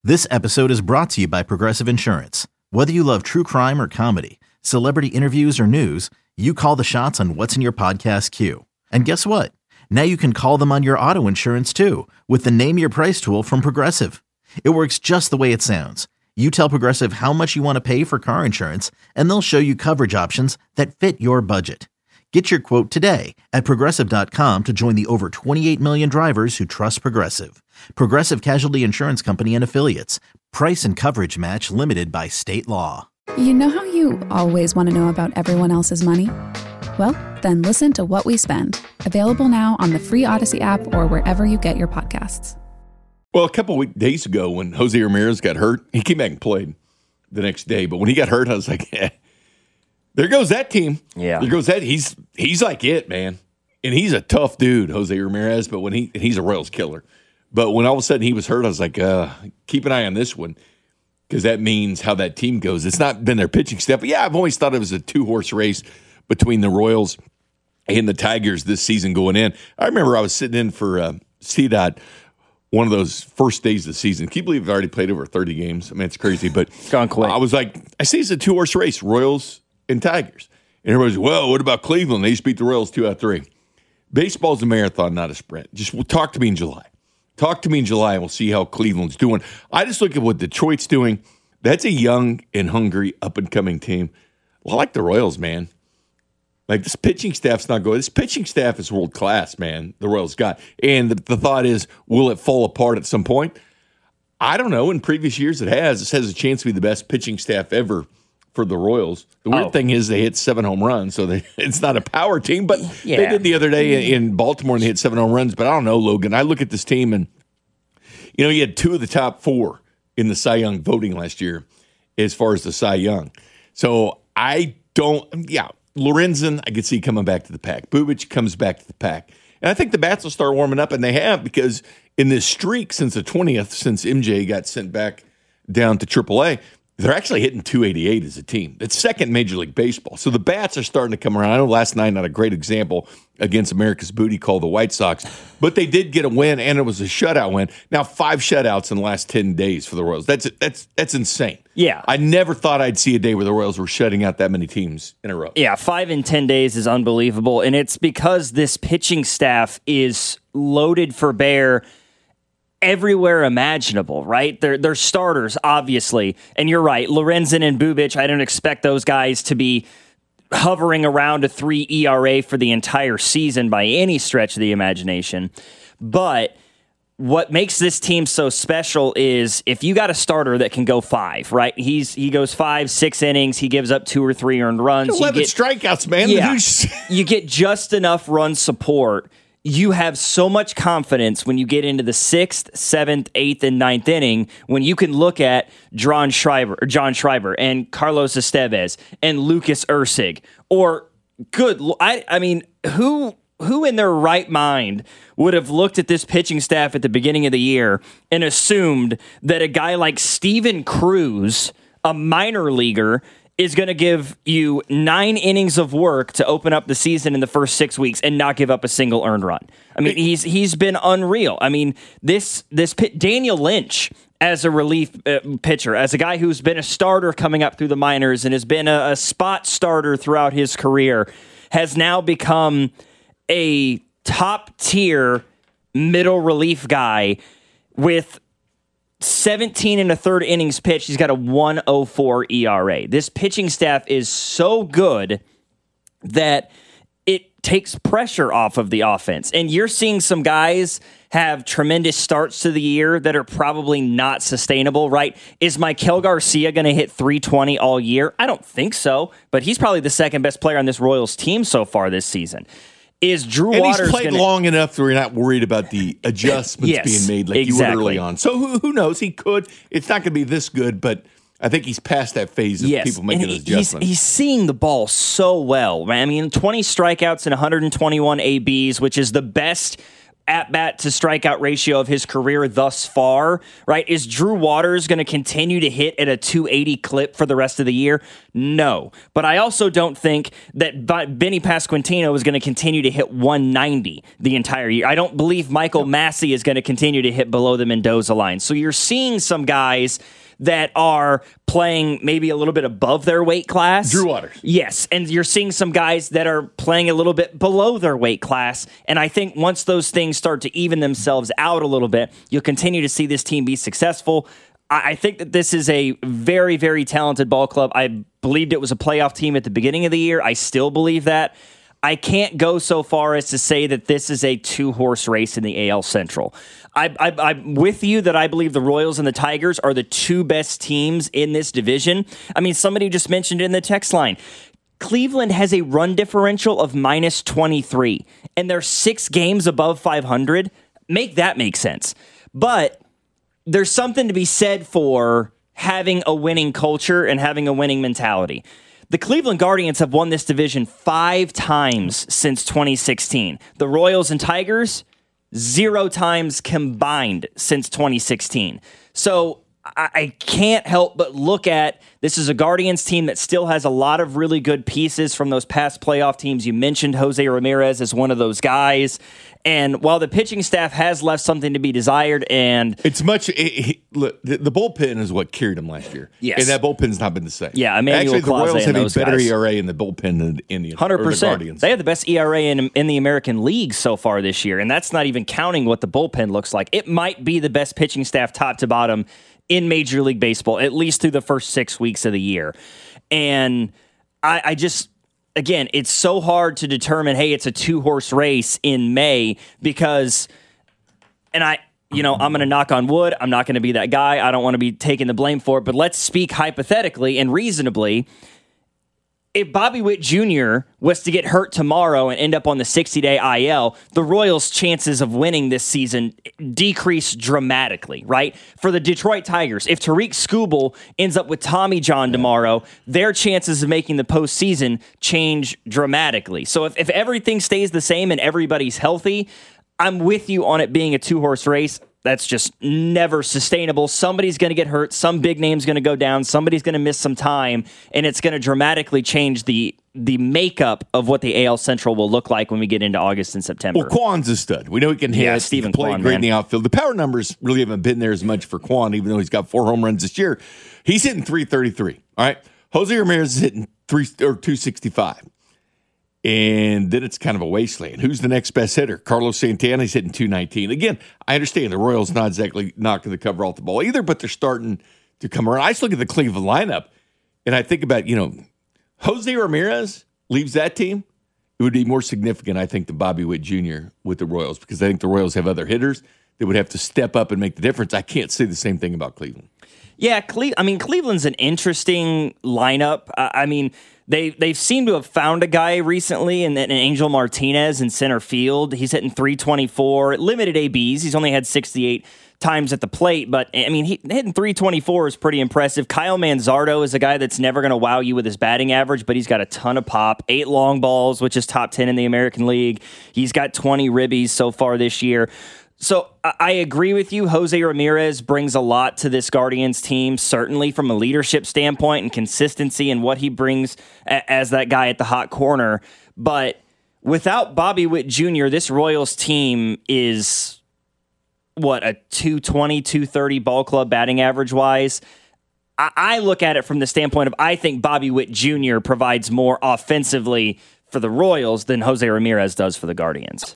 This episode is brought to you by Progressive Insurance. Whether you love true crime or comedy, celebrity interviews or news, you call the shots on what's in your podcast queue. And guess what? Now you can call them on your auto insurance too with the Name Your Price tool from Progressive. It works just the way it sounds. You tell Progressive how much you want to pay for car insurance, and they'll show you coverage options that fit your budget. Get your quote today at Progressive.com to join the over 28 million drivers who trust Progressive. Progressive Casualty Insurance Company and Affiliates. Price and coverage match limited by state law. You know how you always want to know about everyone else's money? Well, then listen to What We Spend. Available now on the free Odyssey app or wherever you get your podcasts. Well, a couple of days ago when Jose Ramirez got hurt, he came back and played the next day. But when he got hurt, I was like, there goes that team. Yeah. There goes that. He's like it, man. And he's a tough dude, Jose Ramirez, but he's a Royals killer. But when all of a sudden he was hurt, I was like, keep an eye on this one because that means how that team goes. It's not been their pitching staff. But, yeah, I've always thought it was a two-horse race between the Royals and the Tigers this season going in. I remember I was sitting in for CDOT one of those first days of the season. Can you believe I've already played over 30 games? I mean, it's crazy. But it's gone quick. I was like, I see it's a two-horse race, Royals and Tigers. And everybody's, well, what about Cleveland? They just beat the Royals 2 out of 3. Baseball's a marathon, not a sprint. Just talk to me in July. Talk to me in July, and we'll see how Cleveland's doing. I just look at what Detroit's doing. That's a young and hungry, up-and-coming team. Well, I like the Royals, man. Like, this pitching staff's not good. This pitching staff is world-class, man, the Royals got. And the thought is, will it fall apart at some point? I don't know. In previous years, it has. This has a chance to be the best pitching staff ever for the Royals. The weird thing is they hit 7 home runs, so it's not a power team. But they did the other day in Baltimore, and they hit 7 home runs. But I don't know, Logan. I look at this team, and, you had 2 of the top 4 in the Cy Young voting last year as far as the Cy Young. So I don't Lorenzen, I could see coming back to the pack. Bubic comes back to the pack. And I think the bats will start warming up, and they have, because in this streak since the 20th, since MJ got sent back down to AAA, they're actually hitting 288 as a team. It's second in Major League Baseball. So the bats are starting to come around. I know last night not a great example against America's booty called the White Sox, but they did get a win, and it was a shutout win. Now 5 shutouts in the last 10 days for the Royals. That's insane. Yeah. I never thought I'd see a day where the Royals were shutting out that many teams in a row. Yeah, 5 in 10 days is unbelievable, and it's because this pitching staff is loaded for bear everywhere imaginable, right? They're starters, obviously. And you're right, Lorenzen and Bubic, I don't expect those guys to be hovering around a 3 ERA for the entire season by any stretch of the imagination. But what makes this team so special is if you got a starter that can go 5, right? He goes 5, 6 innings, he gives up 2 or 3 earned runs. 11 strikeouts, man. Yeah, you get just enough run support. You have so much confidence when you get into the 6th, 7th, 8th, and 9th inning when you can look at John Schreiber and Carlos Estevez and Lucas Erceg. Or, I mean, who in their right mind would have looked at this pitching staff at the beginning of the year and assumed that a guy like Steven Cruz, a minor leaguer, is going to give you 9 innings of work to open up the season in the first 6 weeks and not give up a single earned run. I mean, he's been unreal. I mean, Daniel Lynch as a relief pitcher, as a guy who's been a starter coming up through the minors and has been a spot starter throughout his career, has now become a top-tier middle relief guy with 17 and a third innings pitched. He's got a 1.04 ERA. This pitching staff is so good that it takes pressure off of the offense. And you're seeing some guys have tremendous starts to the year that are probably not sustainable, right? Is Maikel Garcia going to hit 320 all year? I don't think so, but he's probably the second best player on this Royals team so far this season. Is Drew Waters? And he's played long enough that we're not worried about the adjustments being made like you were early on. So who knows? He could. It's not going to be this good, but I think he's past that phase of people making those adjustments. He's seeing the ball so well. I mean, 20 strikeouts and 121 ABs, which is the best at-bat to strikeout ratio of his career thus far, right? Is Drew Waters going to continue to hit at a 280 clip for the rest of the year? No. But I also don't think that Benny Pasquantino is going to continue to hit 190 the entire year. I don't believe Michael Massey is going to continue to hit below the Mendoza line. So you're seeing some guys that are playing maybe a little bit above their weight class. Drew Waters. Yes, and you're seeing some guys that are playing a little bit below their weight class. And I think once those things start to even themselves out a little bit, you'll continue to see this team be successful. I think that this is a very, very talented ball club. I believed it was a playoff team at the beginning of the year. I still believe that. I can't go so far as to say that this is a two-horse race in the AL Central. I'm with you that I believe the Royals and the Tigers are the two best teams in this division. I mean, somebody just mentioned it in the text line. Cleveland has a run differential of minus 23, and they're 6 games above 500. Make that make sense. But there's something to be said for having a winning culture and having a winning mentality. The Cleveland Guardians have won this division 5 times since 2016. The Royals and Tigers, 0 times combined since 2016. So I can't help but look at this is a Guardians team that still has a lot of really good pieces from those past playoff teams. You mentioned Jose Ramirez as one of those guys. And while the pitching staff has left something to be desired, and it's much look, the bullpen is what carried them last year. Yes, and that bullpen's not been the same. Yeah, Emmanuel actually, the Clase Royals have a better guys. ERA in the bullpen than the Indians. 100%. The Guardians. They have the best ERA in the American League so far this year, and that's not even counting what the bullpen looks like. It might be the best pitching staff, top to bottom, in Major League Baseball, at least through the first 6 weeks of the year. And I just. Again, it's so hard to determine, hey, it's a 2-horse race in May because, and I'm going to knock on wood. I'm not going to be that guy. I don't want to be taking the blame for it, but let's speak hypothetically and reasonably. If Bobby Witt Jr. was to get hurt tomorrow and end up on the 60-day IL, the Royals' chances of winning this season decrease dramatically, right? For the Detroit Tigers, if Tariq Skubal ends up with Tommy John tomorrow, their chances of making the postseason change dramatically. So if everything stays the same and everybody's healthy, I'm with you on it being a 2-horse race. That's just never sustainable. Somebody's going to get hurt. Some big name's going to go down. Somebody's going to miss some time, and it's going to dramatically change the makeup of what the AL Central will look like when we get into August and September. Well, Kwan's a stud. We know he can hit. Yeah, Stephen Play Kwan, great man. in the outfield. The power numbers really haven't been there as much for Kwan, even though he's got 4 home runs this year. He's hitting 333. All right, Jose Ramirez is hitting 265. And then it's kind of a wasteland. Who's the next best hitter? Carlos Santana, he's hitting 219. Again, I understand the Royals not exactly knocking the cover off the ball either, but they're starting to come around. I just look at the Cleveland lineup, and I think about, Jose Ramirez leaves that team, it would be more significant, I think, than Bobby Witt Jr. with the Royals, because I think the Royals have other hitters that would have to step up and make the difference. I can't say the same thing about Cleveland. Yeah, Cleveland's an interesting lineup. They've seemed to have found a guy recently, and Angel Martinez in center field. He's hitting 324, limited ABs. He's only had 68 times at the plate, but hitting 324 is pretty impressive. Kyle Manzardo is a guy that's never going to wow you with his batting average, but he's got a ton of pop. 8 long balls, which is top 10 in the American League. He's got 20 ribbies so far this year. So I agree with you. Jose Ramirez brings a lot to this Guardians team, certainly from a leadership standpoint and consistency and what he brings as that guy at the hot corner. But without Bobby Witt Jr., this Royals team is, a 220, 230 ball club batting average wise. I look at it from the standpoint of I think Bobby Witt Jr. provides more offensively for the Royals than Jose Ramirez does for the Guardians.